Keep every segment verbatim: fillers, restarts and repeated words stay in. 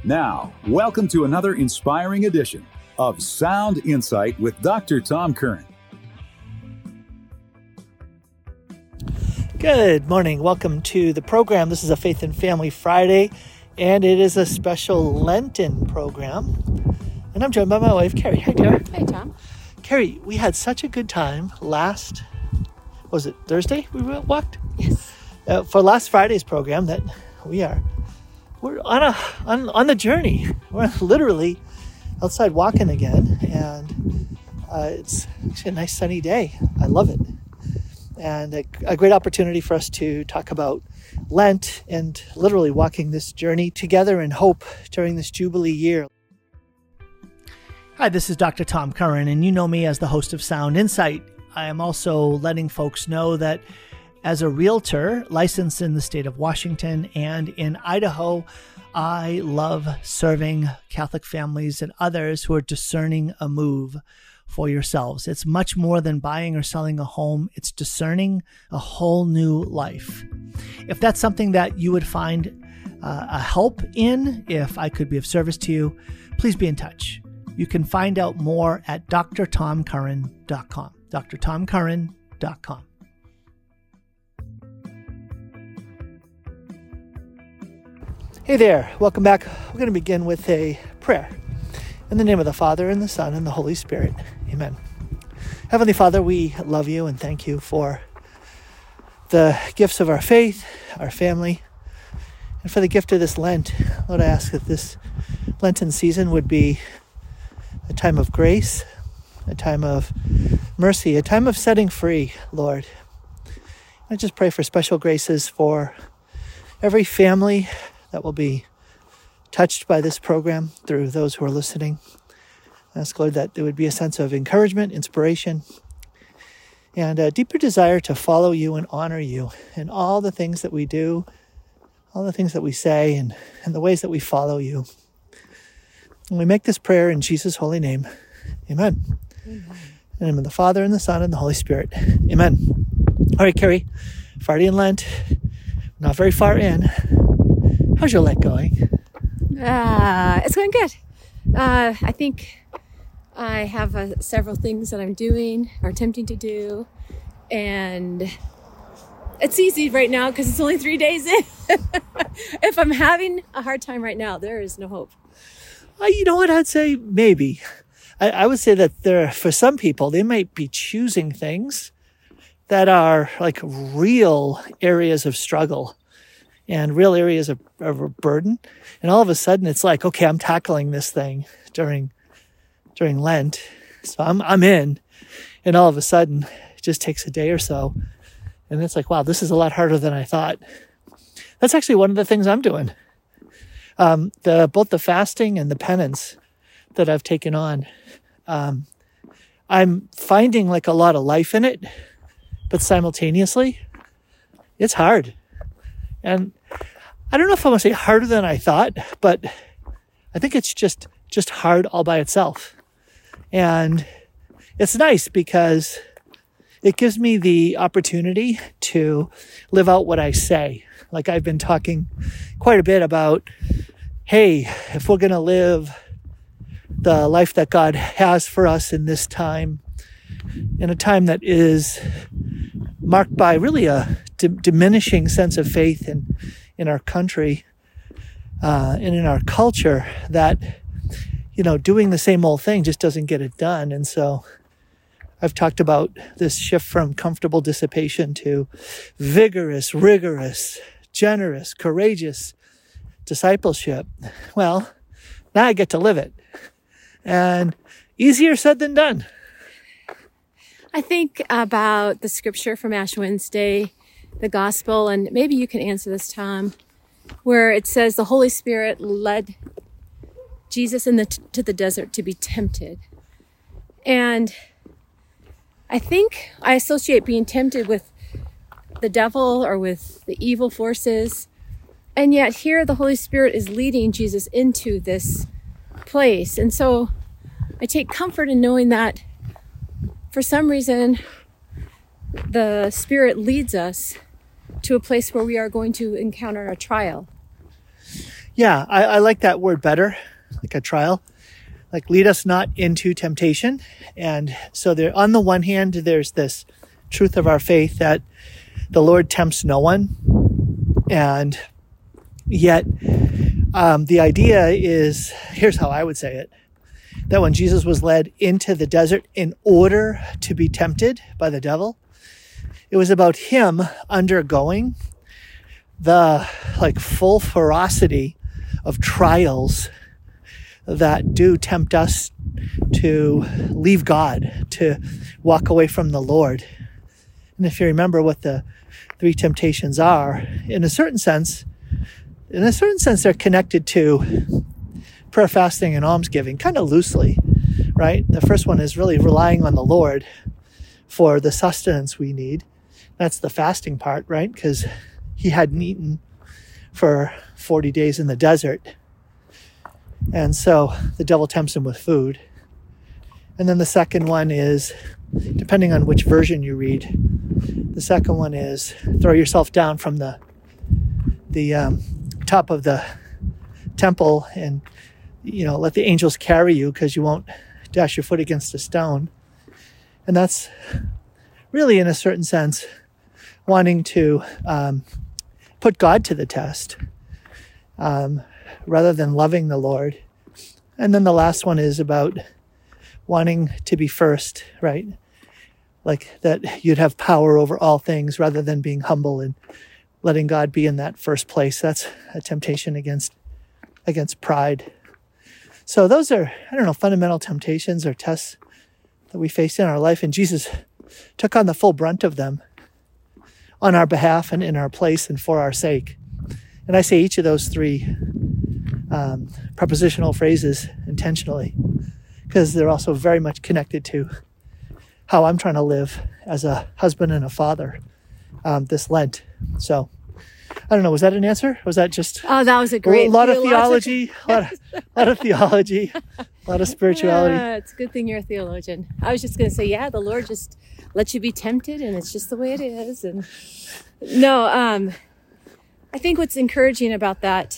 Now, welcome to another inspiring edition of Sound Insight with Doctor Tom Curran. Good morning. Welcome to the program. This is a Faith and Family Friday, and it is a special Lenten program. And I'm joined by my wife, Carrie. Hi, dear. Hey, Tom. Carrie, we had such a good time last, was it Thursday we walked? Yes. Uh, for last Friday's program that we are, we're on a on, on the journey. We're literally outside walking again, and uh, it's actually a nice sunny day. I love it. And a, a great opportunity for us to talk about Lent and literally walking this journey together in hope during this Jubilee year. Hi, this is Doctor Tom Curran, and you know me as the host of Sound Insight. I am also letting folks know that as a realtor licensed in the state of Washington and in Idaho, I love serving Catholic families and others who are discerning a move for yourselves. It's much more than buying or selling a home. It's discerning a whole new life. If that's something that you would find uh, a help in, if I could be of service to you, please be in touch. You can find out more at d r tom curran dot com. d r tom curran dot com. Hey there. Welcome back. We're going to begin with a prayer. In the name of the Father, and the Son, and the Holy Spirit. Amen. Heavenly Father, we love you and thank you for the gifts of our faith, our family, and for the gift of this Lent. Lord, I ask that this Lenten season would be a time of grace, a time of mercy, a time of setting free, Lord. I just pray for special graces for every family that will be touched by this program through those who are listening. I ask, Lord, that there would be a sense of encouragement, inspiration, and a deeper desire to follow you and honor you in all the things that we do, all the things that we say, and, and the ways that we follow you. And we make this prayer in Jesus' holy name. Amen. Amen. In the name of the Father, and the Son, and the Holy Spirit. Amen. All right, Carrie, Friday in Lent, not very far in. How's your Lent going? Uh, it's going good. Uh, I think I have uh, several things that I'm doing or attempting to do. And it's easy right now because it's only three days in. If I'm having a hard time right now, there is no hope. Uh, you know what? I'd say maybe. I, I would say that there, for some people, they might be choosing things that are like real areas of struggle and real areas of, of a burden. And all of a sudden it's like, okay, I'm tackling this thing during, during Lent. So I'm, I'm in, and all of a sudden it just takes a day or so. And it's like, wow, this is a lot harder than I thought. That's actually one of the things I'm doing. Um, the, both the fasting and the penance that I've taken on, um, I'm finding like a lot of life in it, but simultaneously it's hard. And I don't know if I want to say harder than I thought, but I think it's just, just hard all by itself. And it's nice because it gives me the opportunity to live out what I say. Like I've been talking quite a bit about, hey, if we're going to live the life that God has for us in this time, in a time that is marked by really a d- diminishing sense of faith in, in our country uh, and in our culture, that, you know, doing the same old thing just doesn't get it done. And so I've talked about this shift from comfortable dissipation to vigorous, rigorous, generous, courageous discipleship. Well, now I get to live it. And easier said than done. I think about the scripture from Ash Wednesday, the gospel, and maybe you can answer this, Tom, where it says the Holy Spirit led Jesus in the t- to the desert to be tempted. And I think I associate being tempted with the devil or with the evil forces. And yet here the Holy Spirit is leading Jesus into this place. And so I take comfort in knowing that for some reason, the Spirit leads us to a place where we are going to encounter a trial. Yeah, I, I like that word better, like a trial. Like, lead us not into temptation. And so there, on the one hand, there's this truth of our faith that the Lord tempts no one. And yet, um, the idea is, here's how I would say it, that when Jesus was led into the desert in order to be tempted by the devil, it was about him undergoing the like full ferocity of trials that do tempt us to leave God, to walk away from the Lord. And if you remember what the three temptations are, in a certain sense, in a certain sense, they're connected to prayer, fasting, and almsgiving, kind of loosely, right? The first one is really relying on the Lord for the sustenance we need. That's the fasting part, right? Because he hadn't eaten for forty days in the desert. And so the devil tempts him with food. And then the second one is, depending on which version you read, the second one is throw yourself down from the the um, top of the temple and, you know, let the angels carry you because you won't dash your foot against a stone. And that's really, in a certain sense, wanting to um, put God to the test um, rather than loving the Lord. And then the last one is about wanting to be first, right? Like that you'd have power over all things rather than being humble and letting God be in that first place. That's a temptation against against pride. So those are, I don't know, fundamental temptations or tests that we face in our life. And Jesus took on the full brunt of them on our behalf and in our place and for our sake. And I say each of those three um, prepositional phrases intentionally because they're also very much connected to how I'm trying to live as a husband and a father um, this Lent. So I don't know. Was that an answer? Was that just oh, that was a great a lot of theological... theology, a lot of, lot of theology, a lot of spirituality. Yeah, it's a good thing you're a theologian. I was just going to say, yeah, the Lord just lets you be tempted, and it's just the way it is. And no, um, I think what's encouraging about that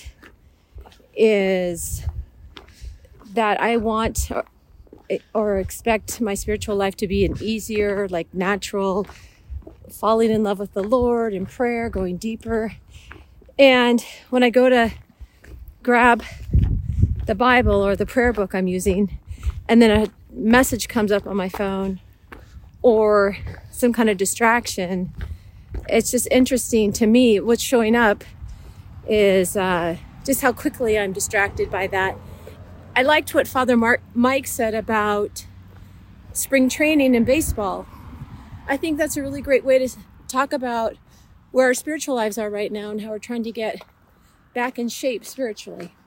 is that I want or, or expect my spiritual life to be an easier, like natural, falling in love with the Lord in prayer, going deeper. And when I go to grab the Bible or the prayer book I'm using, and then a message comes up on my phone or some kind of distraction, it's just interesting to me. What's showing up is uh, just how quickly I'm distracted by that. I liked what Father Mark, Mike said about spring training in baseball. I think that's a really great way to talk about where our spiritual lives are right now and how we're trying to get back in shape spiritually.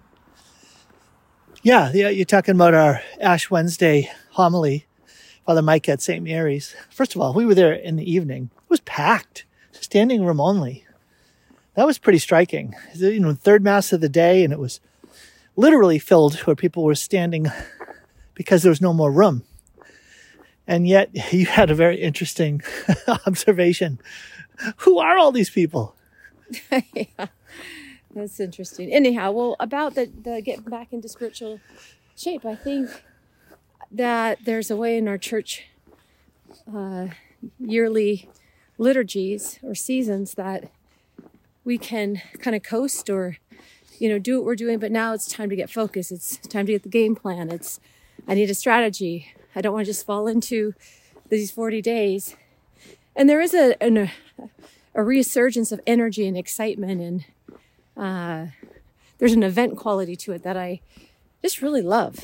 Yeah, yeah, you're talking about our Ash Wednesday homily, Father Mike at Saint Mary's. First of all, we were there in the evening. It was packed, standing room only. That was pretty striking. You know, third mass of the day, and it was literally filled where people were standing because there was no more room. And yet you had a very interesting observation. Who are all these people? Yeah, that's interesting. Anyhow, well, about the, the getting back into spiritual shape, I think that there's a way in our church uh, yearly liturgies or seasons that we can kind of coast or, you know, do what we're doing. But now it's time to get focused. It's time to get the game plan. It's, I need a strategy. I don't want to just fall into these forty days. And there is a, an, a resurgence of energy and excitement. And uh, there's an event quality to it that I just really love.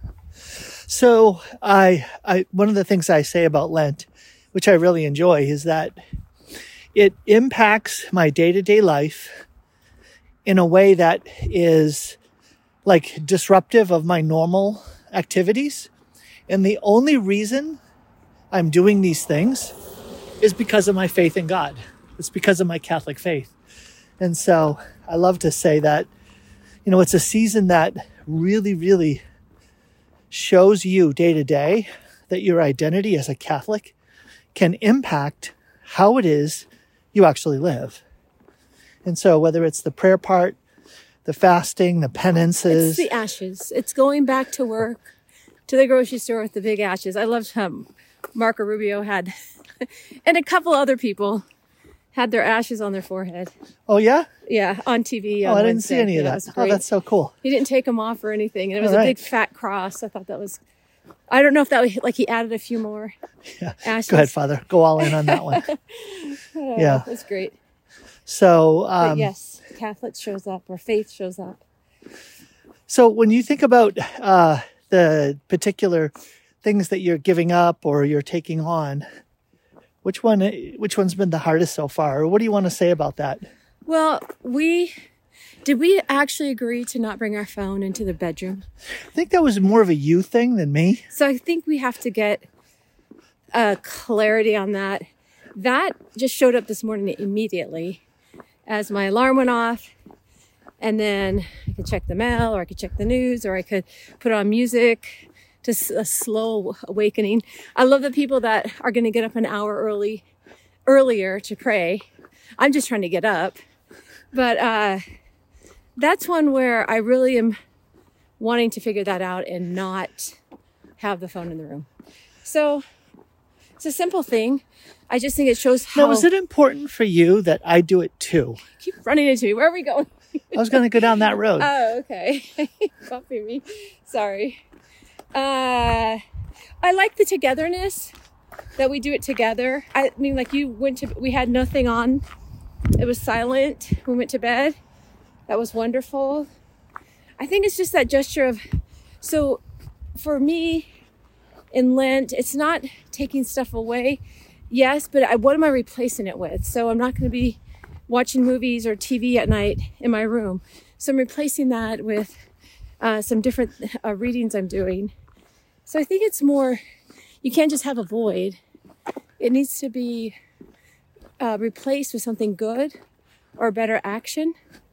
So I, I, one of the things I say about Lent, which I really enjoy, is that it impacts my day-to-day life in a way that is like disruptive of my normal activities. And the only reason I'm doing these things is because of my faith in God. It's because of my Catholic faith. And so I love to say that, you know, it's a season that really, really shows you day to day that your identity as a Catholic can impact how it is you actually live. And so whether it's the prayer part, the fasting, the penances. It's the ashes. It's going back to work, to the grocery store with the big ashes. I loved how Marco Rubio had, and a couple other people had their ashes on their forehead. Oh, yeah? Yeah, on T V. Oh, on I didn't Wednesday. see any of Yeah, that. it was Oh, great. that's so cool. He didn't take them off or anything. And it was All a right. big fat cross. I thought that was, I don't know if that was, like he added a few more Yeah. ashes. Go ahead, Father. Go all in on that one. Yeah. It's great. So, But um, yes, Catholic shows up or faith shows up. so when you think about uh, the particular things that you're giving up or you're taking on, which one, which one's been the hardest so far? Or what do you want to say about that? Well, we, did we actually agree to not bring our phone into the bedroom? I think that was more of a you thing than me. So I think we have to get uh, clarity on that. That just showed up this morning immediately as my alarm went off. And then I could check the mail, or I could check the news, or I could put on music, just a slow awakening. I love the people that are going to get up an hour early, earlier to pray. I'm just trying to get up. But uh, that's one where I really am wanting to figure that out and not have the phone in the room. So it's a simple thing. I just think it shows how... Now, was it important for you that I do it too? Keep running into me. Where are we going? I was going to go down that road. Oh, okay. Bumping me. Sorry. Uh, I like the togetherness that we do it together. I mean, like you went to, we had nothing on. It was silent. We went to bed. That was wonderful. I think it's just that gesture of, so for me in Lent, it's not taking stuff away. Yes, but I, what am I replacing it with? So I'm not going to be watching movies or T V at night in my room. So I'm replacing that with uh, some different uh, readings I'm doing. So I think it's more, you can't just have a void. It needs to be uh, replaced with something good or better action.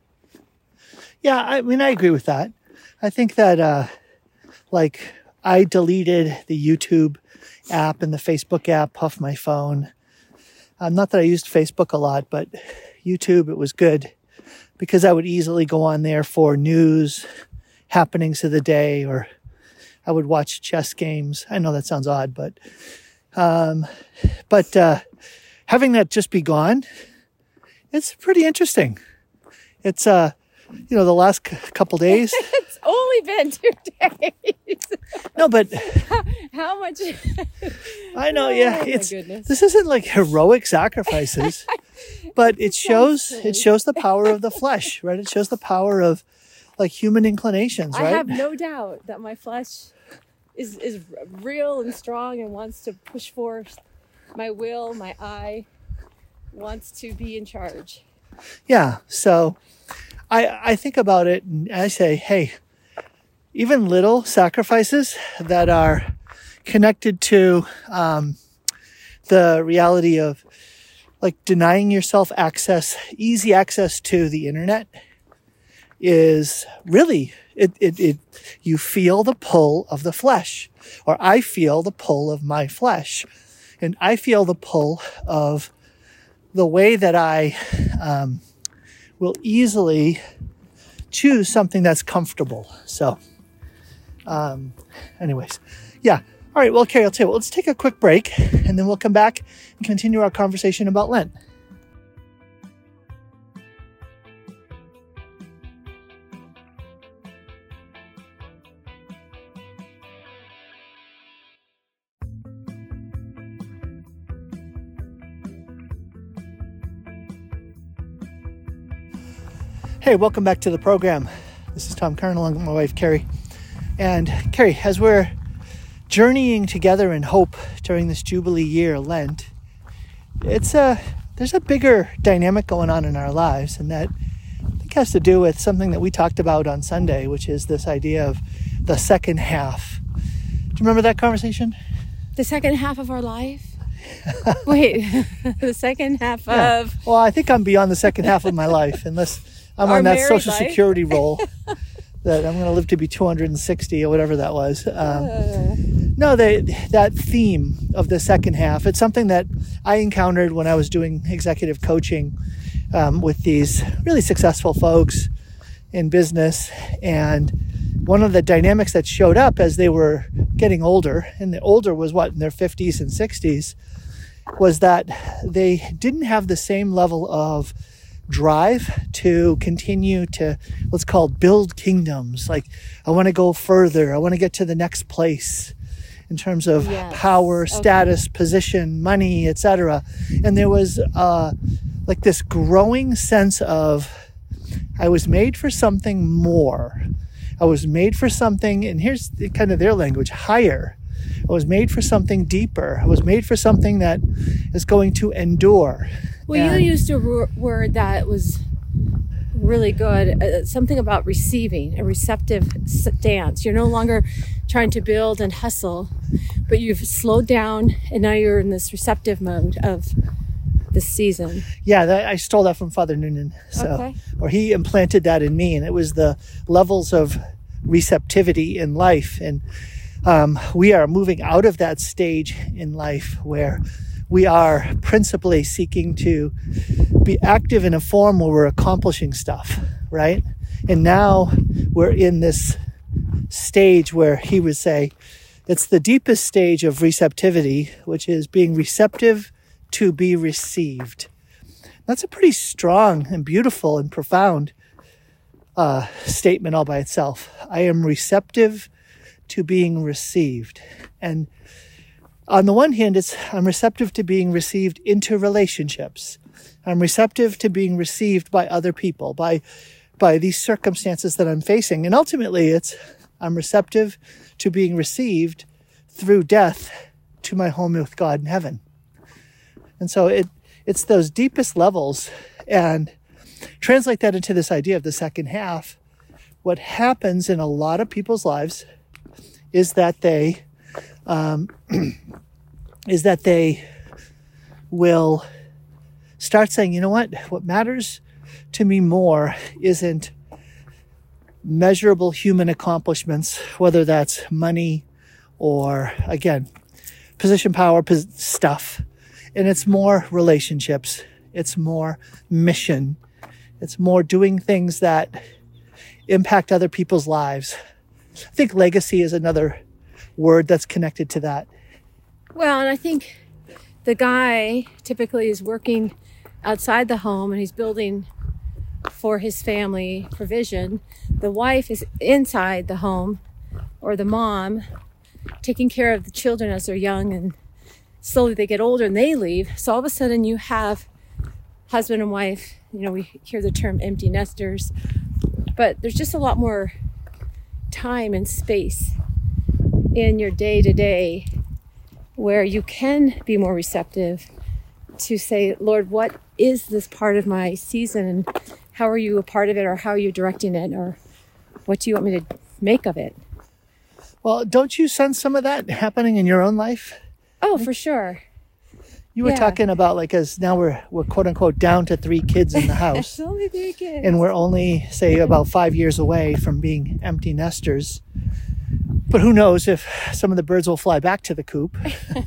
Yeah, I mean, I agree with that. I think that, uh, like, I deleted the YouTube app and the Facebook app off my phone. Um, not that I used Facebook a lot, but YouTube, it was good because I would easily go on there for news, happenings of the day, or I would watch chess games. I know that sounds odd, but, um, but, uh, having that just be gone, it's pretty interesting. It's, uh, you know, the last c- couple days. It's only been two days. No, but how, how much? I know, yeah, Oh, my it's, goodness. this isn't like heroic sacrifices, but it shows, silly. it shows the power of the flesh, right? It shows the power of like human inclinations, I right? have no doubt that my flesh is, is real and strong and wants to push forth. My will, my eye wants to be in charge. Yeah. So I, I think about it and I say, hey, even little sacrifices that are connected to um, the reality of like denying yourself access, easy access to the internet is really, it, it, it, you feel the pull of the flesh, or I feel the pull of my flesh. And I feel the pull of the way that I um, will easily choose something that's comfortable. So, um, anyways, yeah. All right. Well, Carrie, I'll tell you what, let's take a quick break and then we'll come back and continue our conversation about Lent. Hey, welcome back to the program. This is Tom Kern along with my wife, Carrie. And Carrie, as we're journeying together in hope during this Jubilee year, Lent, it's a, there's a bigger dynamic going on in our lives, and that I think has to do with something that we talked about on Sunday, which is this idea of the second half. Do you remember that conversation? The second half of our life? Wait, the second half Yeah. of... Well, I think I'm beyond the second half of my life, unless I'm Our on that married Social life. Security roll that I'm going to live to be two hundred sixty or whatever that was. Um, Uh, no, they, that theme of the second half, it's something that I encountered when I was doing executive coaching um, with these really successful folks. in business. And one of the dynamics that showed up as they were getting older, and the older was what, in their fifties and sixties, was that they didn't have the same level of drive to continue to, what's called, build kingdoms. Like, I want to go further. I want to get to the next place in terms of yes. power, okay. status, position, money, et cetera. And there was uh, like this growing sense of, I was made for something more. I was made for something, and here's the, kind of their language, higher. I was made for something deeper. I was made for something that is going to endure. Well, and you used a r- word that was really good, uh, something about receiving, a receptive stance. You're no longer trying to build and hustle, but you've slowed down, and now you're in this receptive mode of this season. Yeah, that, I stole that from Father Noonan. So, okay. Or he implanted that in me, and it was the levels of receptivity in life. And um, we are moving out of that stage in life where we are principally seeking to be active in a form where we're accomplishing stuff, right? And now we're in this stage where he would say it's the deepest stage of receptivity, which is being receptive to be received. That's a pretty strong and beautiful and profound uh, statement all by itself. I am receptive to being received. And on the one hand, it's I'm receptive to being received into relationships. I'm receptive to being received by other people, by by these circumstances that I'm facing. And ultimately, it's I'm receptive to being received through death to my home with God in heaven. And so it it's those deepest levels. And translate that into this idea of the second half. What happens in a lot of people's lives is that they um, is that they will start saying, you know what, what matters to me more isn't measurable human accomplishments, whether that's money or, again, position, power, pos- stuff. And it's more relationships. It's more mission. It's more doing things that impact other people's lives. I think legacy is another word that's connected to that. Well, and I think the guy typically is working outside the home and he's building for his family provision. The wife is inside the home, or the mom, taking care of the children as they're young, and slowly they get older and they leave. So all of a sudden you have husband and wife, you know, we hear the term empty nesters, but there's just a lot more time and space in your day-to-day where you can be more receptive to say, Lord, what is this part of my season, and how are you a part of it, or how are you directing it, or what do you want me to make of it? Well, don't you sense some of that happening in your own life? Oh, for sure. You were yeah. talking about, like, as now we're, we're quote unquote down to three kids in the house. It's only three kids. And we're only, say, about five years away from being empty nesters. But who knows if some of the birds will fly back to the coop.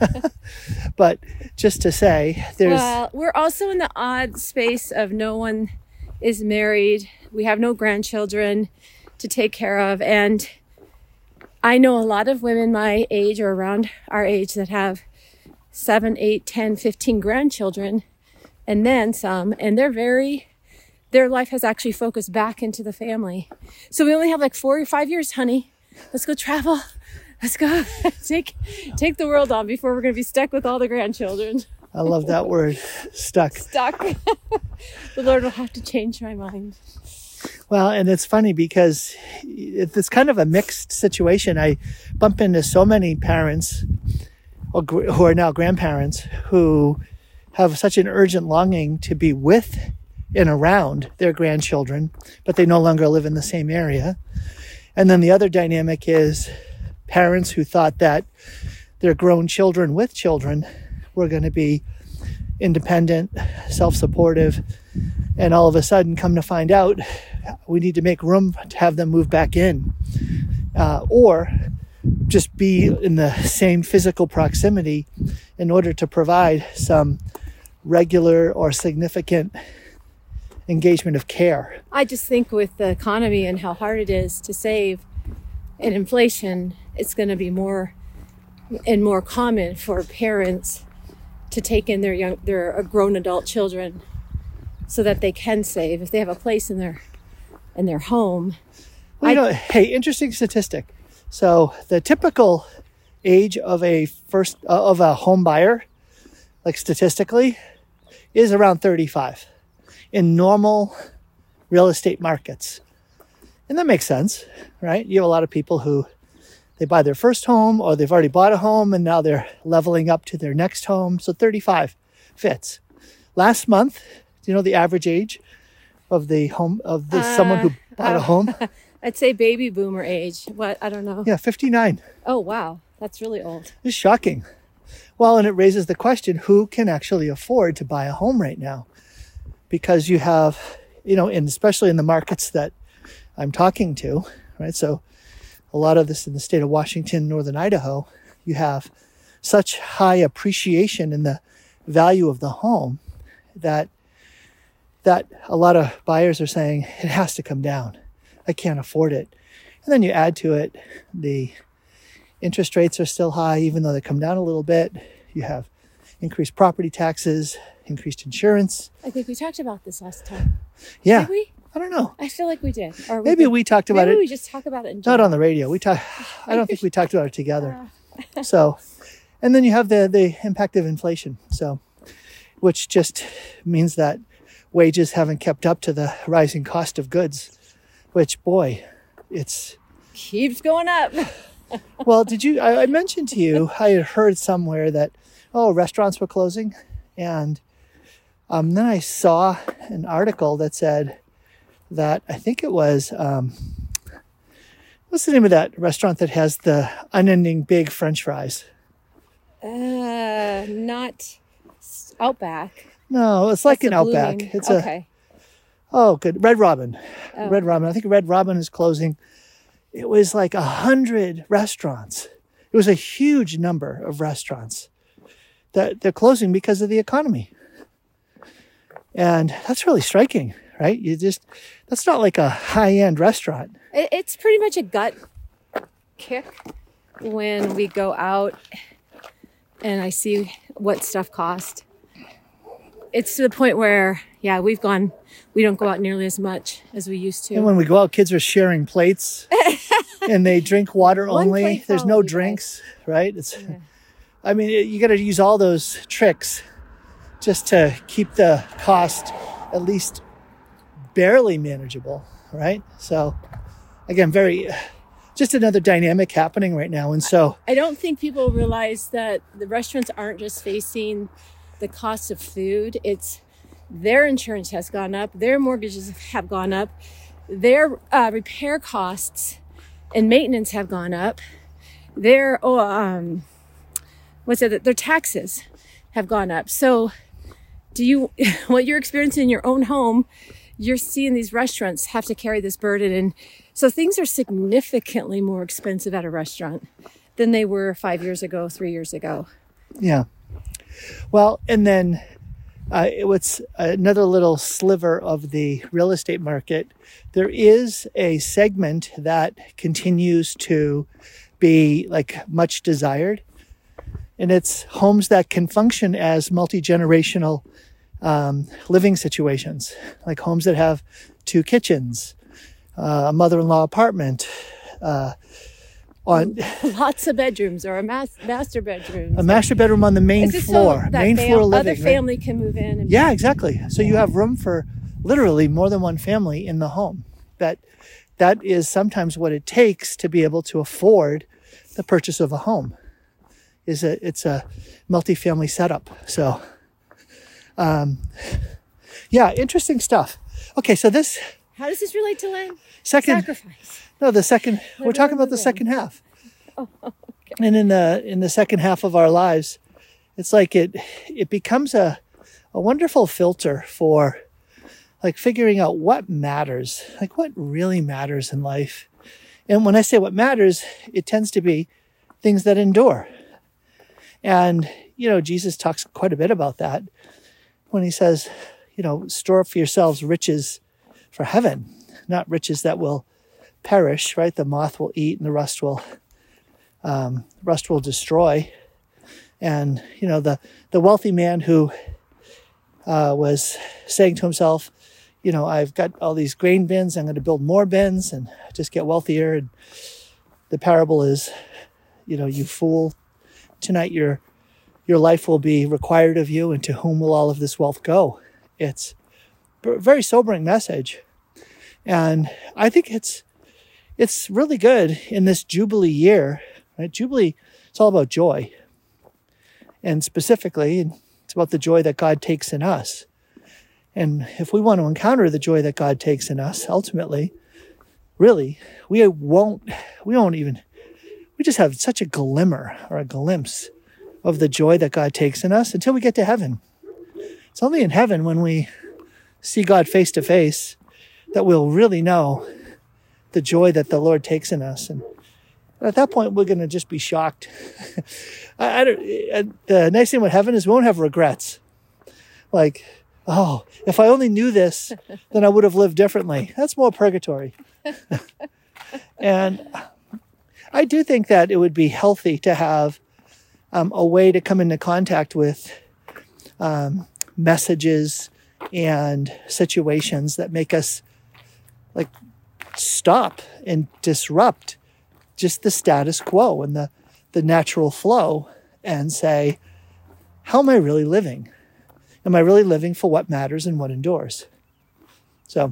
But just to say, there's... Well, we're also in the odd space of no one is married. We have no grandchildren to take care of. And I know a lot of women my age or around our age that have seven, eight, ten, fifteen grandchildren, and then some, and they're very, their life has actually focused back into the family. So we only have like four or five years, honey. Let's go travel. Let's go take, take the world on before we're going to be stuck with all the grandchildren. I love that word, stuck. Stuck. The Lord will have to change my mind. Well, and it's funny because it's kind of a mixed situation. I bump into so many parents who are now grandparents who have such an urgent longing to be with and around their grandchildren, but they no longer live in the same area. And then the other dynamic is parents who thought that their grown children with children were going to be independent, self-supportive, and all of a sudden come to find out we need to make room to have them move back in, uh, or just be in the same physical proximity in order to provide some regular or significant engagement of care. I just think with the economy and how hard it is to save and inflation, it's going to be more and more common for parents to take in their young, their grown adult children so that they can save if they have a place in their in their home. Well, you know, hey, interesting statistic. So the typical age of a first uh, of a home buyer, like statistically, is around thirty-five in normal real estate markets. And that makes sense, right? You have a lot of people who they buy their first home or they've already bought a home and now they're leveling up to their next home. So thirty-five fits. Last month, do you know the average age of the home of this Uh, someone who bought a home? I'd say baby boomer age. What? I don't know. Yeah, fifty-nine. Oh, wow. That's really old. It's shocking. Well, and it raises the question, who can actually afford to buy a home right now? Because you have, you know, and especially in the markets that I'm talking to, right? So a lot of this in the state of Washington, Northern Idaho, you have such high appreciation in the value of the home that that a lot of buyers are saying it has to come down. I can't afford it. And then you add to it the interest rates are still high, even though they come down a little bit. You have increased property taxes, increased insurance. I think we talked about this last time. Yeah. Did we? I don't know. I feel like we did. Or Maybe did. we talked about Maybe it. we just talk about it in Not general. on the radio. We talk. I don't think we talked about it together. So, and then you have the the impact of inflation. So, which just means that wages haven't kept up to the rising cost of goods. Which, boy, it's Keeps going up. well. Did you? I, I mentioned to you. I had heard somewhere that oh, restaurants were closing, and um, then I saw an article that said that I think it was. Um, What's the name of that restaurant that has the unending big French fries? Uh, not Outback. No, it's like That's an a Outback. blooming- It's a okay. oh, good Red Robin. Oh. Red Robin. I think Red Robin is closing. It was like a hundred restaurants. It was a huge number of restaurants that they're closing because of the economy, and that's really striking, right? You just that's not like a high-end restaurant. It, it's pretty much a gut kick when we go out and I see what stuff cost. It's to the point where, yeah, we've gone, we don't go out nearly as much as we used to. And when we go out, kids are sharing plates and they drink water One only. plate for There's all no of you drinks, right? It's, I mean, you got to use all those tricks just to keep the cost at least barely manageable, right? So, again, very, just another dynamic happening right now. And so, I don't think people realize that the restaurants aren't just facing the cost of food. It's their insurance has gone up, their mortgages have gone up, their uh, repair costs and maintenance have gone up, their oh, um, what's it? Their taxes have gone up. So, do you what you're experiencing in your own home? You're seeing these restaurants have to carry this burden, and so things are significantly more expensive at a restaurant than they were five years ago, three years ago. yeah. Well, and then uh, it was another little sliver of the real estate market. There is a segment that continues to be like much desired, and it's homes that can function as multi-generational um, living situations, like homes that have two kitchens, uh, a mother-in-law apartment, uh, on Lots of bedrooms or a mas- master bedroom. a master bedroom on the main It's just floor, so that main fam- floor living. other right? family can move in. And Yeah, exactly. So you have room for literally more than one family in the home. That that is sometimes what it takes to be able to afford the purchase of a home. Is a it's a multifamily setup. So, um, yeah, interesting stuff. Okay, so this How does this relate to land? second Sacrifice. no the second we're Let talking me about the move in. second half. And in the in the second half of our lives, it's like it it becomes a a wonderful filter for like figuring out what matters, like what really matters in life. And when I say what matters, it tends to be things that endure. And, you know, Jesus talks quite a bit about that when he says, you know, store up for yourselves riches for heaven, not riches that will perish, right? The moth will eat and the rust will, um, rust will destroy. And, you know, the, the wealthy man who uh, was saying to himself, you know, I've got all these grain bins, I'm going to build more bins and just get wealthier. And the parable is, you know, you fool, tonight your your life will be required of you, and to whom will all of this wealth go? It's a very sobering message. And I think it's it's really good in this Jubilee year, right? Jubilee, it's all about joy. And specifically, it's about the joy that God takes in us. And if we want to encounter the joy that God takes in us, ultimately, really, we won't, we won't even, we just have such a glimmer or a glimpse of the joy that God takes in us until we get to heaven. It's only in heaven when we see God face to face that we'll really know the joy that the Lord takes in us. And at that point, we're going to just be shocked. I, I don't, the nice thing with heaven is we won't have regrets. Like, oh, if I only knew this, then I would have lived differently. That's more purgatory. And I do think that it would be healthy to have um, a way to come into contact with um, messages and situations that make us like stop and disrupt just the status quo and the, the natural flow and say, how am I really living? Am I really living for what matters and what endures? So,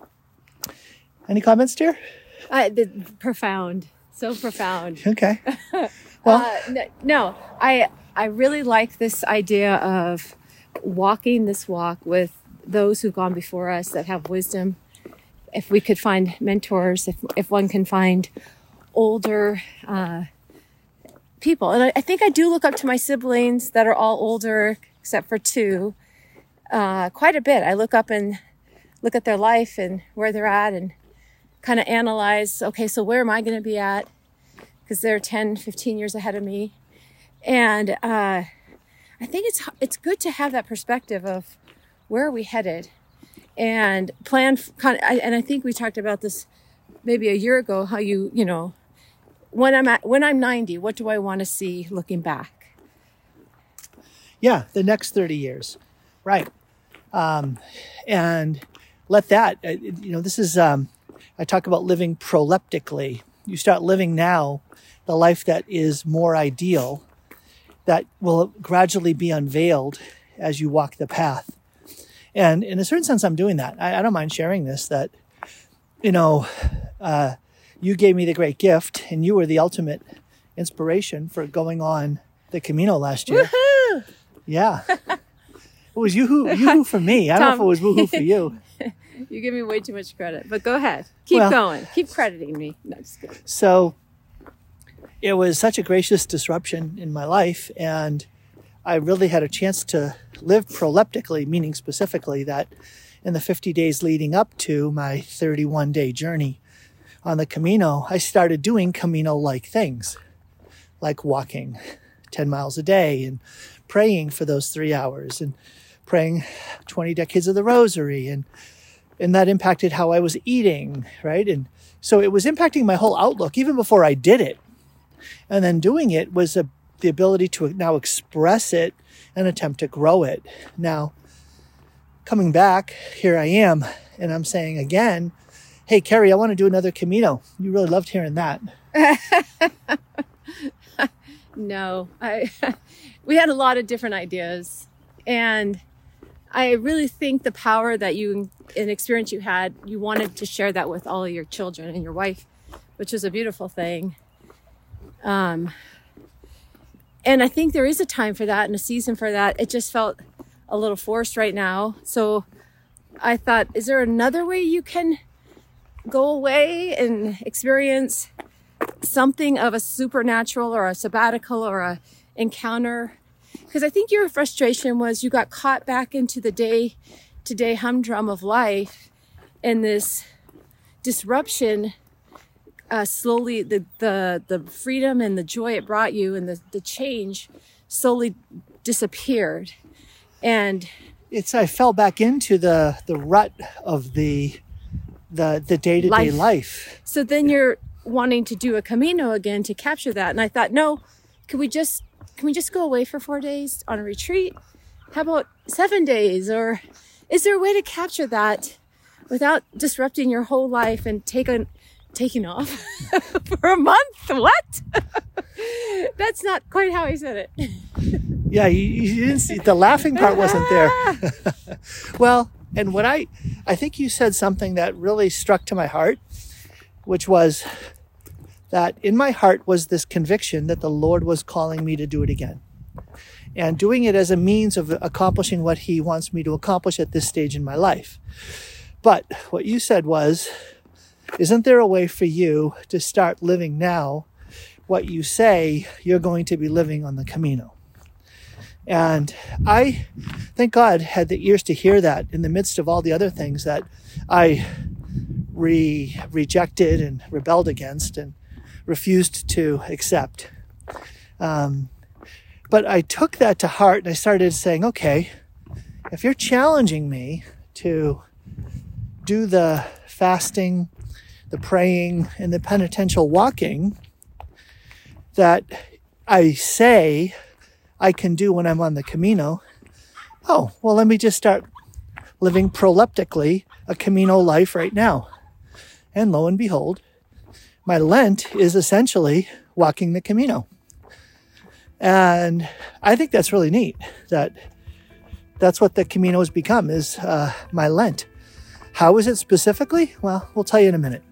any comments, dear? Uh, the, profound. So profound. Okay. Well, uh, no, no, I I really like this idea of walking this walk with those who've gone before us that have wisdom. If we could find mentors, if if one can find older uh, people. And I, I think I do look up to my siblings that are all older, except for two, uh, quite a bit. I look up and look at their life and where they're at and kind of analyze, okay, so where am I going to be at? Because they're ten, fifteen years ahead of me. And uh, I think it's it's good to have that perspective of where are we headed and plan. Kind of, and I think we talked about this maybe a year ago, how you, you know, when I'm at, when I'm ninety, what do I want to see looking back? Yeah, the next thirty years. Right. Um, and let that, uh, you know, this is, um, I talk about living proleptically. You start living now the life that is more ideal, that will gradually be unveiled as you walk the path. And in a certain sense, I'm doing that. I, I don't mind sharing this, that, you know, uh, you gave me the great gift and you were the ultimate inspiration for going on the Camino last year. Woohoo! Yeah. It was yoo-hoo, yoo-hoo for me. I don't Tom, know if it was woohoo for you. You give me way too much credit, but go ahead. Keep Well, going. Keep crediting me. No, just kidding. So it was such a gracious disruption in my life, and I really had a chance to live proleptically, meaning specifically that in the fifty days leading up to my thirty-one day journey on the Camino, I started doing Camino-like things, like walking ten miles a day and praying for those three hours and praying twenty decades of the rosary. And, and that impacted how I was eating, right? And so it was impacting my whole outlook even before I did it. And then doing it was a, the ability to now express it and attempt to grow it. Now, coming back, here I am, and I'm saying again, hey, Carrie, I want to do another Camino. You really loved hearing that. No, I, we had a lot of different ideas, and I really think the power that you, an experience you had, you wanted to share that with all of your children and your wife, which was a beautiful thing. Um, and I think there is a time for that and a season for that. It just felt a little forced right now. So I thought, is there another way you can go away and experience something of a supernatural or a sabbatical or a encounter? Because I think your frustration was you got caught back into the day-to-day humdrum of life, and this disruption uh, slowly, the, the the freedom and the joy it brought you and the, the change slowly disappeared. And it's, I fell back into the, the rut of the, the, the day-to-day life. life. So then you're wanting to do a Camino again to capture that. And I thought, no, can we just, can we just go away for four days on a retreat? How about seven days? Or is there a way to capture that without disrupting your whole life and take a, taking off for a month? What? That's not quite how he said it. Yeah, you, you didn't see, the laughing part wasn't there. Well, and what I, I think you said something that really struck to my heart, which was that in my heart was this conviction that the Lord was calling me to do it again. And doing it as a means of accomplishing what he wants me to accomplish at this stage in my life. But what you said was, isn't there a way for you to start living now what you say you're going to be living on the Camino? And I, thank God, had the ears to hear that in the midst of all the other things that I re- rejected and rebelled against and refused to accept. Um, but I took that to heart and I started saying, okay, if you're challenging me to do the fasting, the praying, and the penitential walking that I say I can do when I'm on the Camino, oh, well, let me just start living proleptically a Camino life right now. And lo and behold, my Lent is essentially walking the Camino. And I think that's really neat, that that's what the Camino has become, is uh, my Lent. How is it specifically? Well, we'll tell you in a minute.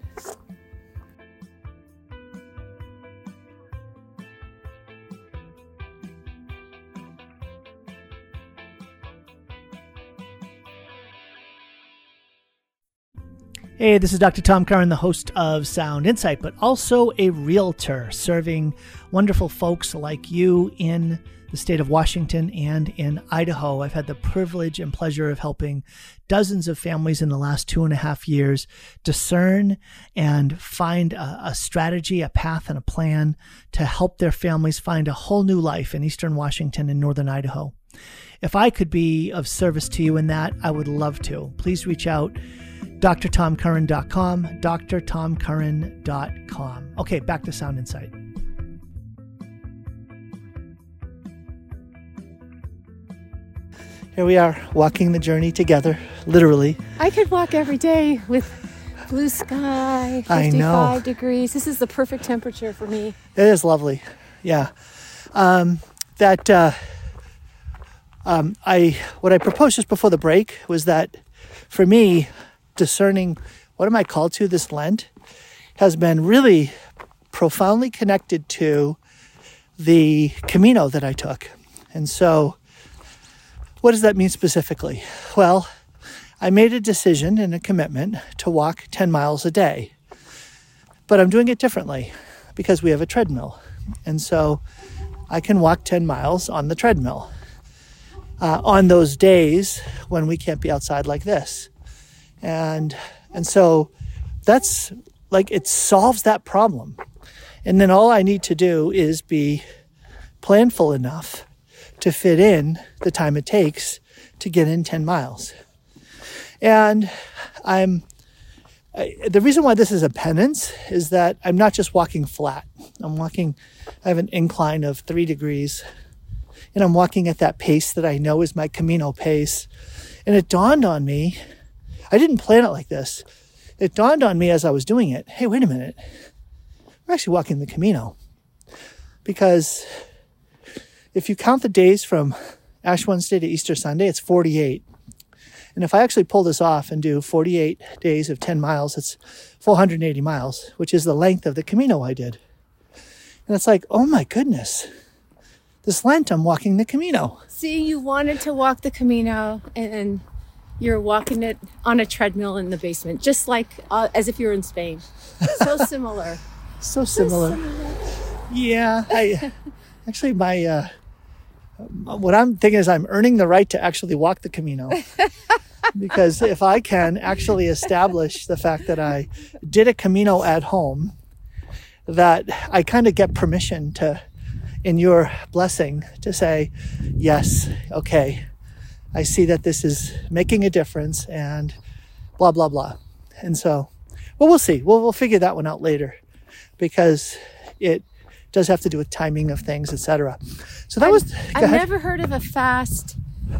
Hey, this is Doctor Tom Curran, the host of Sound Insight, but also a realtor serving wonderful folks like you in the state of Washington and in Idaho. I've had the privilege and pleasure of helping dozens of families in the last two and a half years discern and find a, a strategy, a path, and a plan to help their families find a whole new life in Eastern Washington and Northern Idaho. If I could be of service to you in that, I would love to. Please reach out. D R tom curran dot com, D R tom curran dot com. Okay, back to Sound Insight. Here we are, walking the journey together, literally. I could walk every day with blue sky, fifty-five degrees. This is the perfect temperature for me. It is lovely, yeah. Um, that uh, um, I what I proposed just before the break was that for me, discerning what am I called to this Lent has been really profoundly connected to the Camino that I took. And so what does that mean specifically? Well, I made a decision and a commitment to walk ten miles a day, but I'm doing it differently because we have a treadmill. And so I can walk ten miles on the treadmill uh, on those days when we can't be outside like this. And and so that's like, it solves that problem. And then all I need to do is be planful enough to fit in the time it takes to get in ten miles. And I'm I, the reason why this is a penance is that I'm not just walking flat. I'm walking, I have an incline of three degrees, and I'm walking at that pace that I know is my Camino pace. And it dawned on me, I didn't plan it like this. It dawned on me as I was doing it, hey, wait a minute. We're actually walking the Camino. Because if you count the days from Ash Wednesday to Easter Sunday, it's forty-eight. And if I actually pull this off and do forty-eight days of ten miles, it's four hundred eighty miles, which is the length of the Camino I did. And it's like, oh my goodness, this Lent I'm walking the Camino. See, you wanted to walk the Camino and you're walking it on a treadmill in the basement, just like uh, as if you were in Spain. So similar. so similar. So similar. Yeah. I actually, my, uh, what I'm thinking is I'm earning the right to actually walk the Camino. Because if I can actually establish the fact that I did a Camino at home, that I kind of get permission to, in your blessing, to say, yes, okay, I see that this is making a difference and blah, blah, blah. And so, well, we'll see. We'll, we'll figure that one out later because it does have to do with timing of things, et cetera. So that I've, was, I've never heard of a fast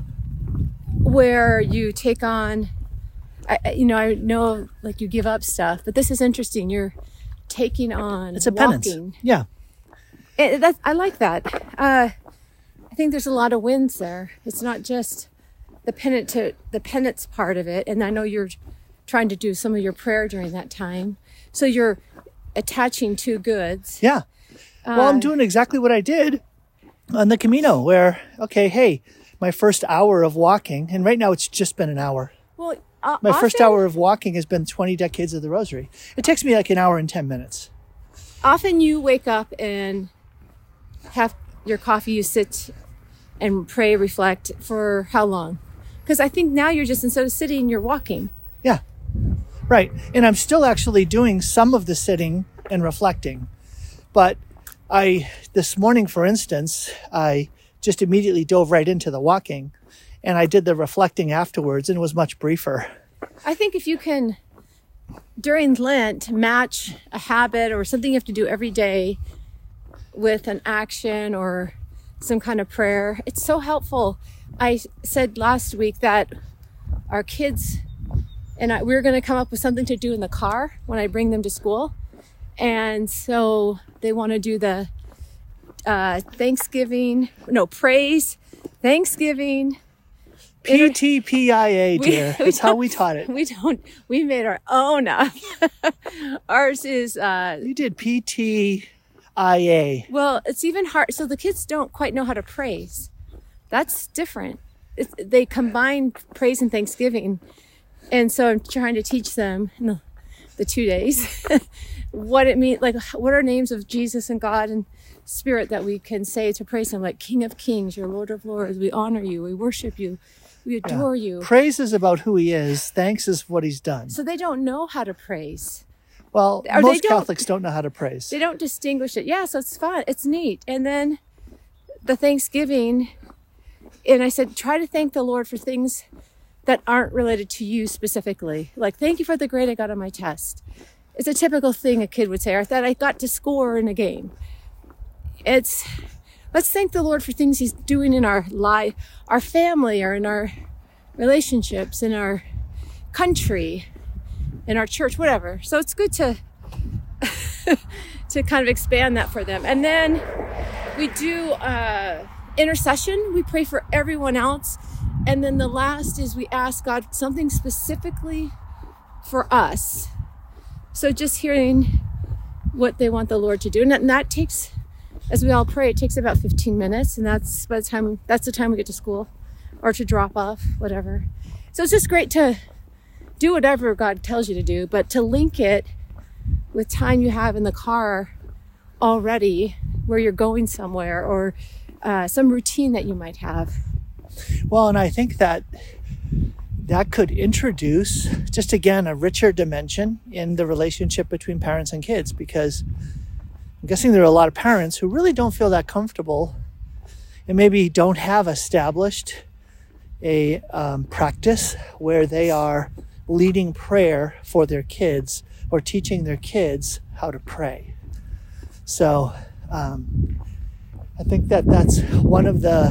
where you take on, I, you know, I know like you give up stuff, but this is interesting. You're taking on it's a walking. penance. Yeah. It, that, I like that. Uh, I think there's a lot of wins there. It's not just the penance to the penance part of it. And I know you're trying to do some of your prayer during that time. So you're attaching two goods. Yeah. Well, I'm doing exactly what I did on the Camino where, okay, hey, my first hour of walking, and right now it's just been an hour. Well, uh, my often, first hour of walking has been twenty decades of the rosary. It takes me like an hour and ten minutes. Often you wake up and have your coffee, you sit and pray, reflect for how long? Because I think now you're just, instead of sitting, you're walking. Yeah, right. And I'm still actually doing some of the sitting and reflecting. But I, this morning, for instance, I just immediately dove right into the walking and I did the reflecting afterwards and it was much briefer. I think if you can, during Lent, match a habit or something you have to do every day with an action or some kind of prayer, it's so helpful. I said last week that our kids and I, we we're going to come up with something to do in the car when I bring them to school. And so they want to do the uh, Thanksgiving, no, praise, Thanksgiving. P T P I A, dear. We, That's how we taught it. We don't, we made our own up. Ours is... Uh, you did P T I A. Well, it's even hard. So the kids don't quite know how to praise. That's different. It's, they combine praise and Thanksgiving. And so I'm trying to teach them in the, the two days what it means, like what are names of Jesus and God and Spirit that we can say to praise him, like King of Kings, your Lord of Lords. We honor you. We worship you. We adore yeah. you. Praise is about who he is. Thanks is what he's done. So they don't know how to praise. Well, or most don't, Catholics don't know how to praise. They don't distinguish it. Yeah, so it's fun. It's neat. And then the Thanksgiving, and I said, try to thank the Lord for things that aren't related to you specifically. Like, thank you for the grade I got on my test. It's a typical thing a kid would say, or that I got to score in a game. It's, let's thank the Lord for things he's doing in our life, our family, or in our relationships, in our country, in our church, whatever. So it's good to to kind of expand that for them. And then we do uh, intercession. We pray for everyone else. And then the last is we ask God something specifically for us. So just hearing what they want the Lord to do. And that, and that takes, as we all pray, it takes about fifteen minutes. And that's by the time, that's the time we get to school or to drop off, whatever. So it's just great to do whatever God tells you to do, but to link it with time you have in the car already where you're going somewhere or uh, some routine that you might have. Well, and I think that that could introduce just, again, a richer dimension in the relationship between parents and kids, because I'm guessing there are a lot of parents who really don't feel that comfortable and maybe don't have established a um, practice where they are leading prayer for their kids or teaching their kids how to pray. So um, I think that that's one of the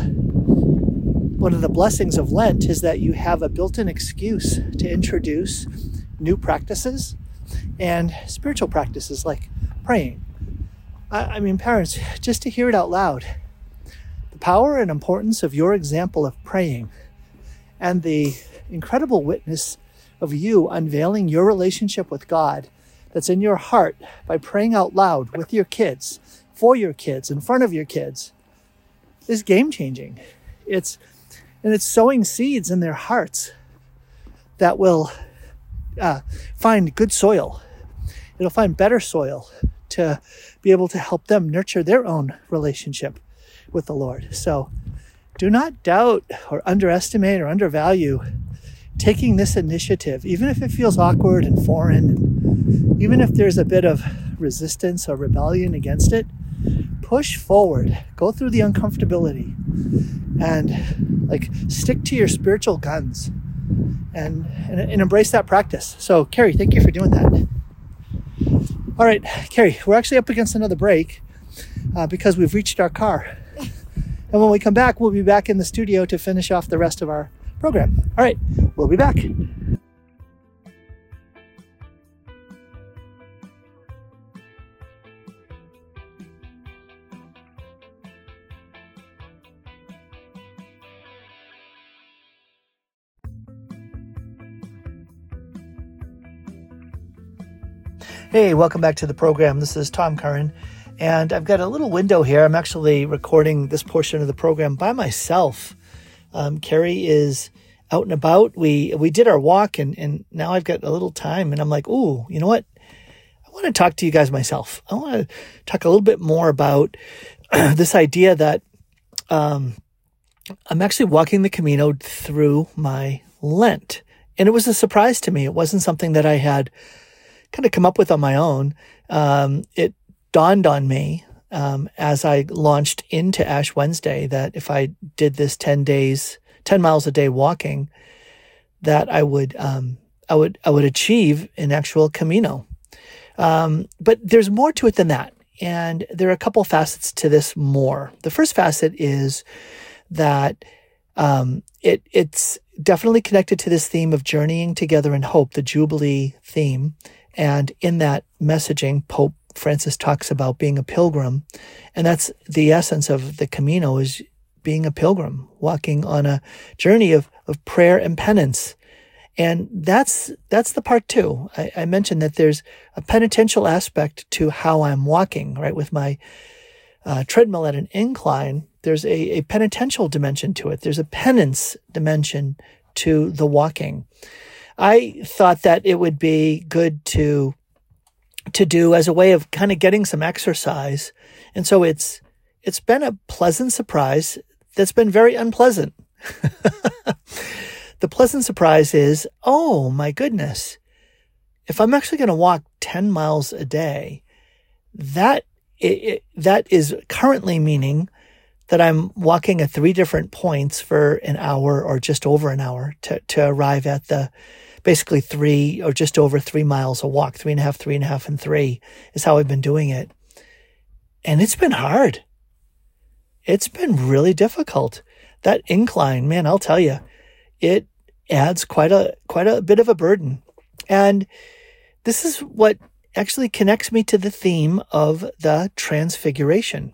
one of the blessings of Lent is that you have a built-in excuse to introduce new practices and spiritual practices like praying. I, I mean, parents, just to hear it out loud, the power and importance of your example of praying and the incredible witness of you unveiling your relationship with God that's in your heart by praying out loud with your kids, for your kids, in front of your kids, is game-changing. It's and it's sowing seeds in their hearts that will uh, find good soil. It'll find better soil to be able to help them nurture their own relationship with the Lord. So do not doubt or underestimate or undervalue taking this initiative, even if it feels awkward and foreign, and even if there's a bit of resistance or rebellion against it. Push forward, go through the uncomfortability, and Like, stick to your spiritual guns and, and, and embrace that practice. So, Carrie, thank you for doing that. All right, Carrie, we're actually up against another break uh, because we've reached our car. And when we come back, we'll be back in the studio to finish off the rest of our program. All right, we'll be back. Hey, welcome back to the program. This is Tom Curran, and I've got a little window here. I'm actually recording this portion of the program by myself. Um, Carrie is out and about. We we did our walk, and, and now I've got a little time, and I'm like, ooh, you know what? I want to talk to you guys myself. I want to talk a little bit more about this idea that um, I'm actually walking the Camino through my Lent. And it was a surprise to me. It wasn't something that I had kind of come up with on my own. Um, it dawned on me um, as I launched into Ash Wednesday that if I did this ten days, ten miles a day walking, that I would, um, I would, I would achieve an actual Camino. Um, but there's more to it than that. And there are a couple facets to this more. The first facet is that um, it it's definitely connected to this theme of journeying together in hope, the Jubilee theme. And in that messaging, Pope Francis talks about being a pilgrim. And that's the essence of the Camino, is being a pilgrim, walking on a journey of, of prayer and penance. And that's that's the part two. I, I mentioned that there's a penitential aspect to how I'm walking, right? With my uh, treadmill at an incline, there's a, a penitential dimension to it. There's a penance dimension to the walking. I thought that it would be good to to do as a way of kind of getting some exercise. And so it's it's been a pleasant surprise that's been very unpleasant. The pleasant surprise is, oh my goodness, if I'm actually going to walk ten miles a day, that it, it, that is currently meaning that I'm walking at three different points for an hour or just over an hour to, to arrive at the basically three or just over three miles a walk, three and a half, three and a half, and three is how I've been doing it. And it's been hard. It's been really difficult. That incline, man, I'll tell you, it adds quite a, quite a bit of a burden. And this is what actually connects me to the theme of the Transfiguration.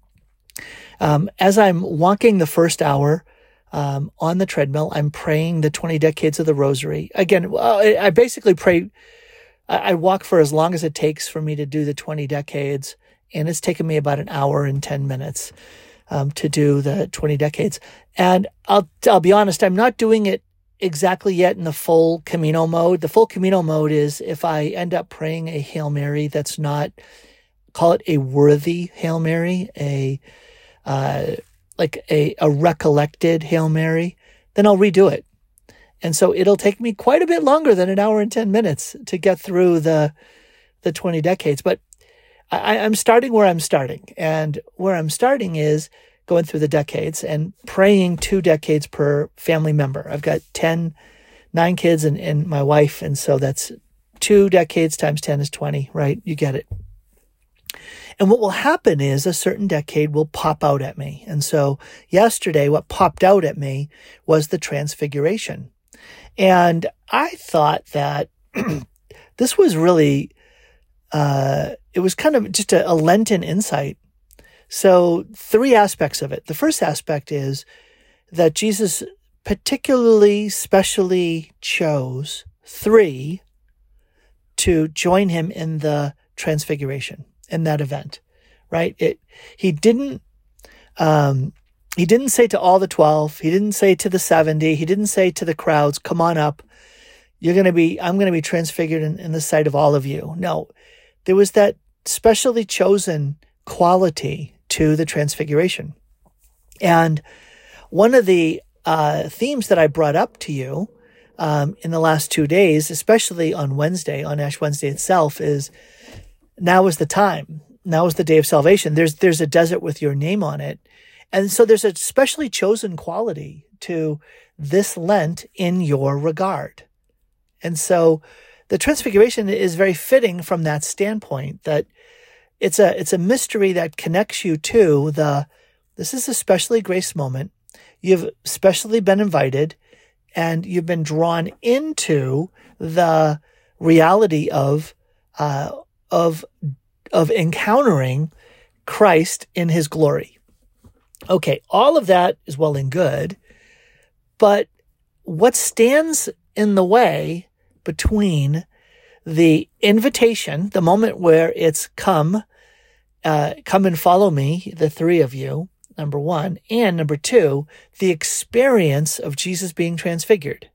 Um, as I'm walking the first hour, Um, on the treadmill, I'm praying the twenty decades of the Rosary. Again, well, I basically pray, I walk for as long as it takes for me to do the twenty decades. And it's taken me about an hour and ten minutes um, to do the twenty decades. And I'll, I'll be honest, I'm not doing it exactly yet in the full Camino mode. The full Camino mode is if I end up praying a Hail Mary that's not, call it a worthy Hail Mary, a, uh, like a, a recollected Hail Mary, then I'll redo it. And so it'll take me quite a bit longer than an hour and ten minutes to get through the the twenty decades. But I, I'm starting where I'm starting. And where I'm starting is going through the decades and praying two decades per family member. I've got ten, nine kids and, and my wife. And so that's two decades times ten is twenty, right? You get it. And what will happen is a certain decade will pop out at me. And so yesterday, what popped out at me was the Transfiguration. And I thought that this was really, uh, it was kind of just a, a Lenten insight. So three aspects of it. The first aspect is that Jesus particularly, specially chose three to join him in the Transfiguration. In that event, right? It, he didn't, um, he didn't say to all the twelve, he didn't say to the seventy, he didn't say to the crowds, come on up. You're going to be, I'm going to be transfigured in, in the sight of all of you. No, there was that specially chosen quality to the Transfiguration. And one of the, uh, themes that I brought up to you, um, in the last two days, especially on Wednesday, on Ash Wednesday itself, is now is the time. Now is the day of salvation. There's there's a desert with your name on it. And so there's a specially chosen quality to this Lent in your regard. And so the Transfiguration is very fitting from that standpoint, that it's a it's a mystery that connects you to the, this is a specially graced moment. You've specially been invited, and you've been drawn into the reality of uh, of of encountering Christ in his glory. Okay, all of that is well and good, but what stands in the way between the invitation, the moment where it's come, uh, come and follow me, the three of you, number one, and number two, the experience of Jesus being transfigured.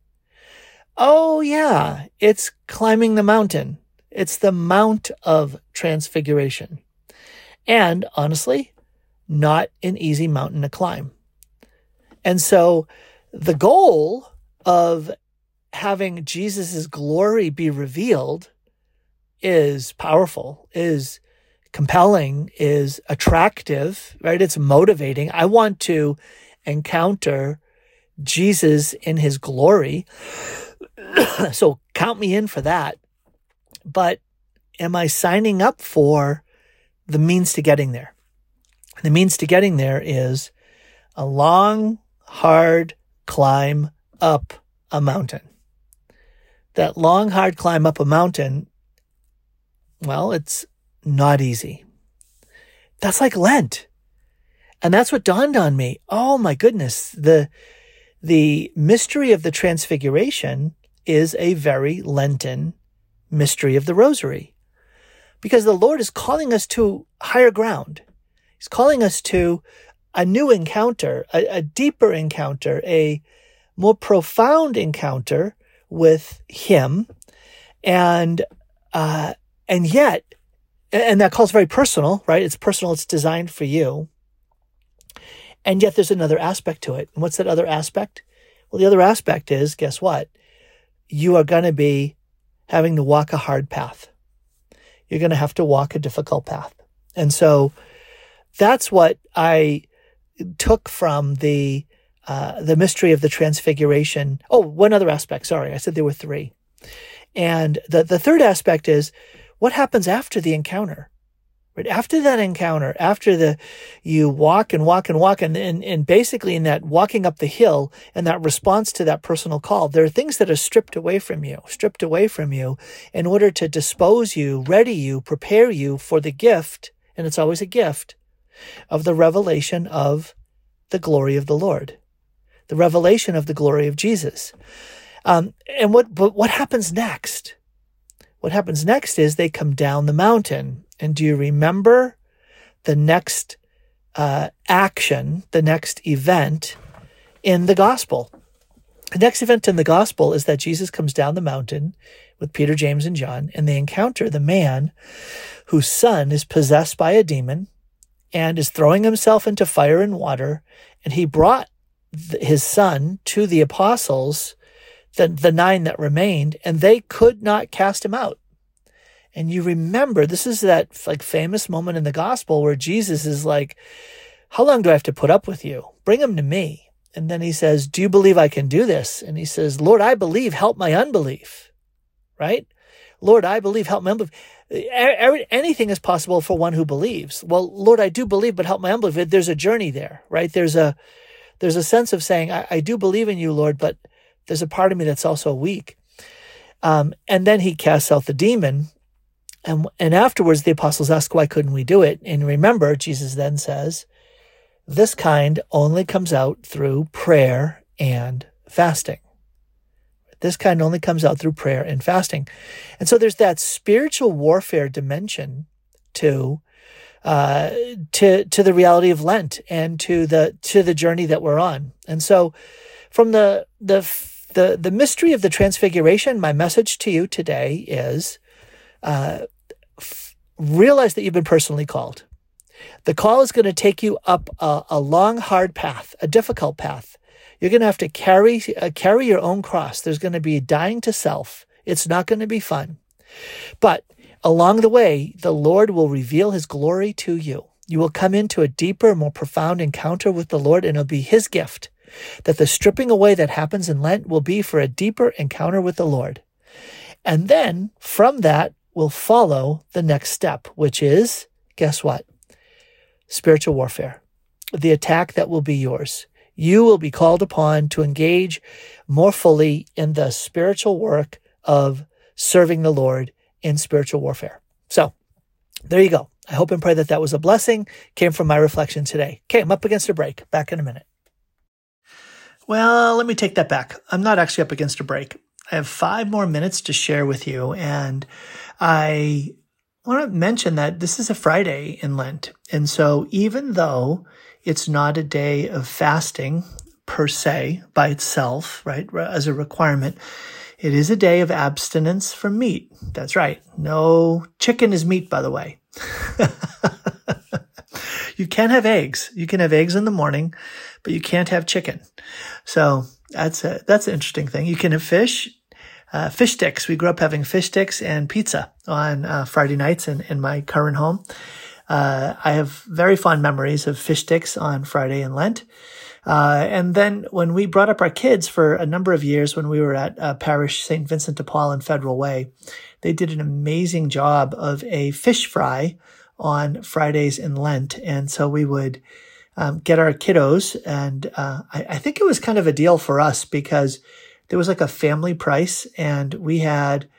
Oh yeah, it's climbing the mountain. It's the Mount of Transfiguration. And honestly, not an easy mountain to climb. And so the goal of having Jesus' glory be revealed is powerful, is compelling, is attractive, right? It's motivating. I want to encounter Jesus in his glory. So count me in for that. But am I signing up for the means to getting there? The means to getting there is a long, hard climb up a mountain. That long, hard climb up a mountain, well, it's not easy. That's like Lent. And that's what dawned on me. Oh my goodness. The, the mystery of the Transfiguration is a very Lenten mystery of the Rosary, because the Lord is calling us to higher ground. He's calling us to a new encounter, a, a deeper encounter, a more profound encounter with him. And, uh, and yet, and that call's very personal, right? It's personal. It's designed for you. And yet there's another aspect to it. And what's that other aspect? Well, the other aspect is, guess what? You are going to be having to walk a hard path. You're going to have to walk a difficult path. And so that's what I took from the uh, the mystery of the Transfiguration. Oh, one other aspect. Sorry, I said there were three. And the, the third aspect is what happens after the encounter. Right? After that encounter, after the you walk and walk and walk, and, and, and basically in that walking up the hill and that response to that personal call, there are things that are stripped away from you, stripped away from you in order to dispose you, ready you, prepare you for the gift, and it's always a gift, of the revelation of the glory of the Lord, the revelation of the glory of Jesus. Um, and what, but what happens next? What happens next is they come down the mountain. And do you remember the next uh, action, the next event in the gospel? The next event in the gospel is that Jesus comes down the mountain with Peter, James, and John, and they encounter the man whose son is possessed by a demon and is throwing himself into fire and water. And he brought th- his son to the apostles, the, the nine that remained, and they could not cast him out. And you remember, this is that like famous moment in the gospel where Jesus is like, how long do I have to put up with you? Bring him to me. And then he says, do you believe I can do this? And he says, Lord, I believe, help my unbelief. Right? Lord, I believe, help my unbelief. Anything is possible for one who believes. Well, Lord, I do believe, but help my unbelief. There's a journey there, right? There's a, there's a sense of saying, I, I do believe in you, Lord, but there's a part of me that's also weak. Um, and then he casts out the demon. And, and afterwards, the apostles ask, why couldn't we do it? And remember, Jesus then says, this kind only comes out through prayer and fasting. This kind only comes out through prayer and fasting. And so there's that spiritual warfare dimension to uh, to to the reality of Lent and to the to the journey that we're on. And so from the the the, the mystery of the Transfiguration, my message to you today is uh, f- realize that you've been personally called. The call is going to take you up a, a long, hard path, a difficult path. You're going to have to carry uh, carry your own cross. There's going to be dying to self. It's not going to be fun. But along the way, the Lord will reveal his glory to you. You will come into a deeper, more profound encounter with the Lord, and it'll be his gift. that the stripping away that happens in Lent will be for a deeper encounter with the Lord. And then from that will follow the next step, which is, guess what? Spiritual warfare, the attack that will be yours. You will be called upon to engage more fully in the spiritual work of serving the Lord in spiritual warfare. So there you go. I hope and pray that that was a blessing, came from my reflection today. Okay, I'm up against a break. Back in a minute. Well, let me take that back. I'm not actually up against a break. I have five more minutes to share with you, and I want to mention that this is a Friday in Lent. And so even though it's not a day of fasting per se by itself, right, as a requirement, it is a day of abstinence from meat. That's right. No chicken is meat, by the way. You can have eggs. You can have eggs in the morning, but you can't have chicken. So that's a, that's an interesting thing. You can have fish, uh, fish sticks. We grew up having fish sticks and pizza on uh, Friday nights in, in my current home. Uh, I have very fond memories of fish sticks on Friday in Lent. Uh, and then when we brought up our kids for a number of years, when we were at uh, Parish Saint Vincent de Paul in Federal Way, they did an amazing job of a fish fry on Fridays in Lent. And so we would um, get our kiddos, and uh, I, I think it was kind of a deal for us because there was like a family price, and we had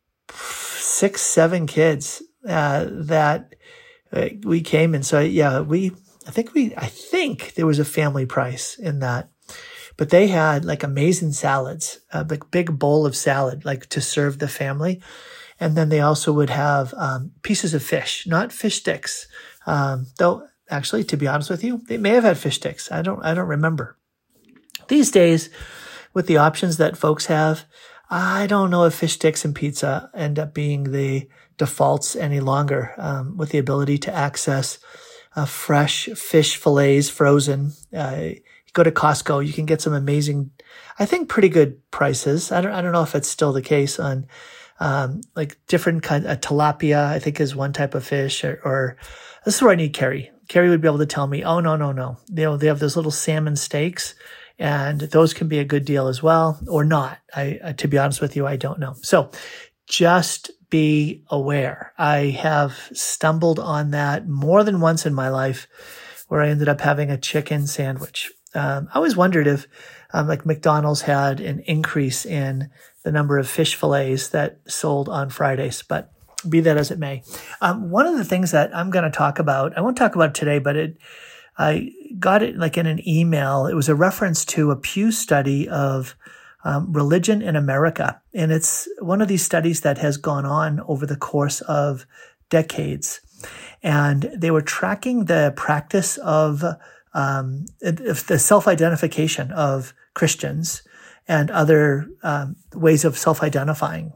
six, seven kids uh, that uh, we came. And so, yeah, we, I think we, I think there was a family price in that. But they had like amazing salads, a big, big bowl of salad, like to serve the family. And then they also would have um, pieces of fish, not fish sticks. Um, though, actually, to be honest with you, they may have had fish sticks. I don't, I don't remember. These days, with the options that folks have, I don't know if fish sticks and pizza end up being the defaults any longer. Um, with the ability to access uh, fresh fish fillets, frozen. Uh, you go to Costco, you can get some amazing, I think, pretty good prices. I don't, I don't know if it's still the case on. Um, like different kind of tilapia, I think is one type of fish, or, or this is where I need Carrie. Carrie would be able to tell me, oh, no, no, no. You know, they have those little salmon steaks, and those can be a good deal as well, or not. I, uh, to be honest with you, I don't know. So just be aware. I have stumbled on that more than once in my life where I ended up having a chicken sandwich. Um, I always wondered if, um, like McDonald's had an increase in the number of fish fillets that sold on Fridays, but be that as it may. Um, one of the things that I'm going to talk about, I won't talk about it today, but it, I got it like in an email. It was a reference to a Pew study of um, religion in America. And it's one of these studies that has gone on over the course of decades. And they were tracking the practice of um, the self-identification of Christians and other um, ways of self-identifying.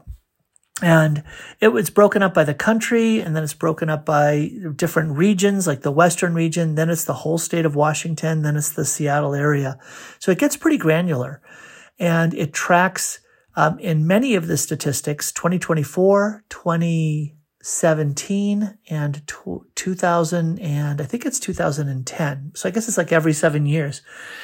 And it was broken up by the country, and then it's broken up by different regions, like the Western region, then it's the whole state of Washington, then it's the Seattle area. So it gets pretty granular. And it tracks, um, in many of the statistics, twenty twenty-four, twenty seventeen, and two thousand, and I think it's two thousand ten. So I guess it's like every seven years.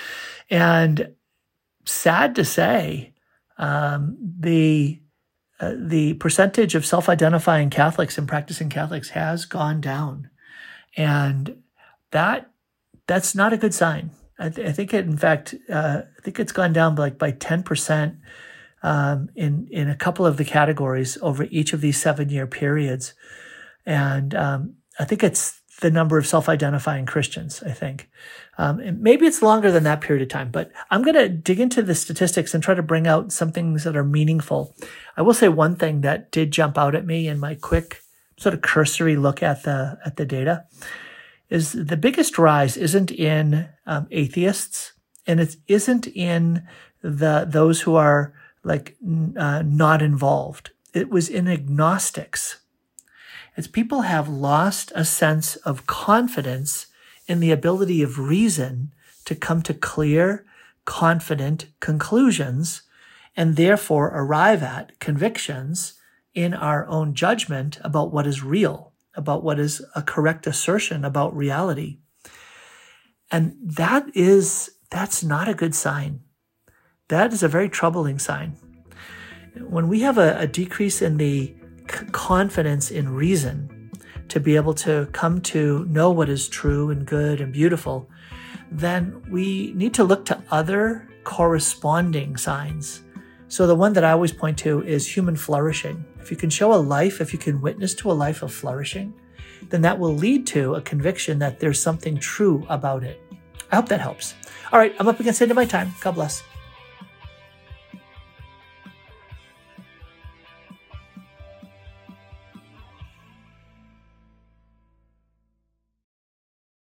And sad to say, um, the uh, the percentage of self-identifying Catholics and practicing Catholics has gone down, and that that's not a good sign. I, th- I think it, in fact, uh, I think it's gone down by like by ten percent um, in in a couple of the categories over each of these seven-year periods, and um, I think it's the number of self-identifying Christians, I think. Um, and maybe it's longer than that period of time, but I'm going to dig into the statistics and try to bring out some things that are meaningful. I will say one thing that did jump out at me in my quick sort of cursory look at the at the data is the biggest rise isn't in um, atheists, and it isn't in the those who are like uh, not involved. It was in agnostics. It's people have lost a sense of confidence in the ability of reason to come to clear, confident conclusions, and therefore arrive at convictions in our own judgment about what is real, about what is a correct assertion about reality. And that is that's not a good sign. That is a very troubling sign. When we have a, a decrease in the c- confidence in reason to be able to come to know what is true and good and beautiful, then we need to look to other corresponding signs. So the one that I always point to is human flourishing. If you can show a life, if you can witness to a life of flourishing, then that will lead to a conviction that there's something true about it. I hope that helps. All right, I'm up against the end of my time. God bless.